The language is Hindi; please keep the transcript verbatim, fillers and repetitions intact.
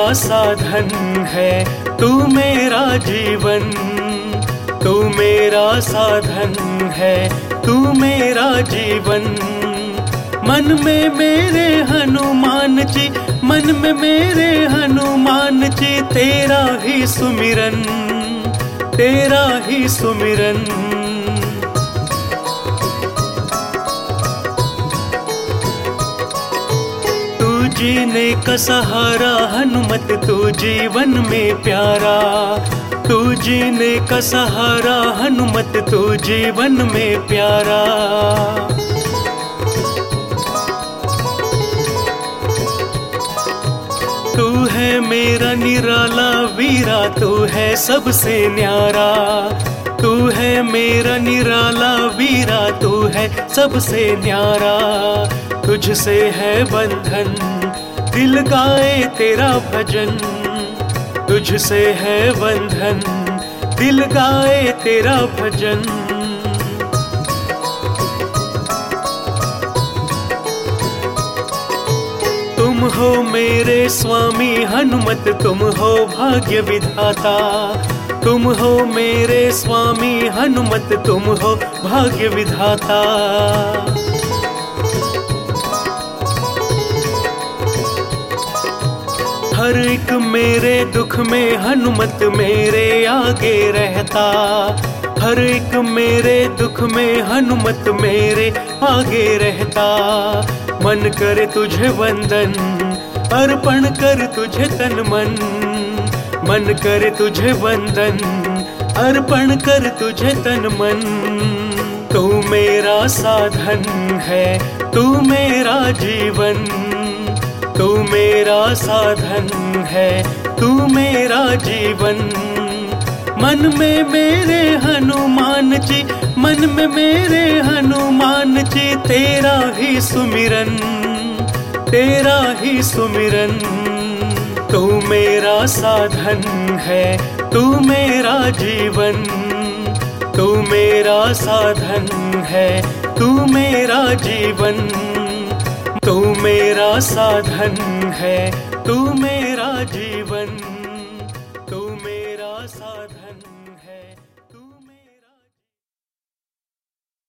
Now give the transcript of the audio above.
साधन है, तू मेरा जीवन। तू मेरा साधन है, तू मेरा जीवन। मन में मेरे हनुमान जी, मन में मेरे हनुमान जी, तेरा ही सुमिरन, तेरा ही सुमिरन। तू जीने का सहारा हनुमत, तू जीवन में प्यारा। तू जीने का सहारा हनुमत, तू जीवन में प्यारा। तू है मेरा निराला वीरा, तू है सबसे न्यारा। तू है मेरा निराला वीरा, तू है सबसे न्यारा। तुझसे है बंधन, दिल गाए तेरा भजन। तुझसे है बंधन, दिल गाए तेरा भजन। तुम हो मेरे स्वामी हनुमत, तुम हो भाग्य विधाता। तुम हो मेरे स्वामी हनुमत, तुम हो भाग्य विधाता। हर एक मेरे दुख में हनुमत मेरे आगे रहता। हर एक मेरे दुख में हनुमत मेरे आगे रहता। मन करे तुझे वंदन, अर्पण कर तुझे तन मन। मन करे तुझे वंदन, अर्पण कर तुझे तन मन। तू मेरा साधन है, तू मेरा जीवन। तू मेरा साधन है, तू मेरा जीवन। मन में मेरे हनुमान जी, मन में मेरे हनुमान जी, तेरा ही सुमिरन, तेरा ही सुमिरन। तू मेरा साधन है, तू मेरा जीवन। तू मेरा साधन है, तू मेरा जीवन। तू मेरा साधन है, तू मेरा जीवन।